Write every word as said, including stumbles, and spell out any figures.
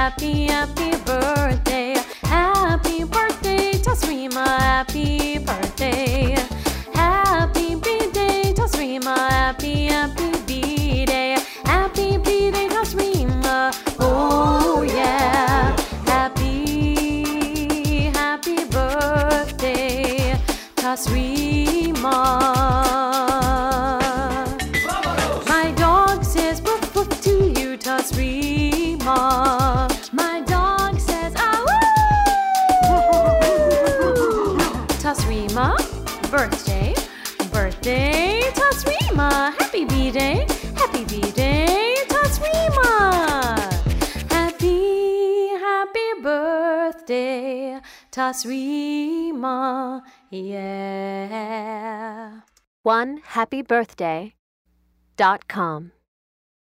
happy, happy birthday. Happy birthday, Tasrima, happy birthday. Happy B-Day, Tasrima, happy, happy B-Day. Happy B-Day, Tasrima, oh yeah. Happy, happy birthday, Tasrima. My dog says woof woof to you, Tasrima. My dog says ah woo. Tasrima, birthday, birthday, Tasrima. Happy B-Day, happy B-Day, Tasrima. Happy, happy birthday, Tasrima, yeah. one happy birthday dot com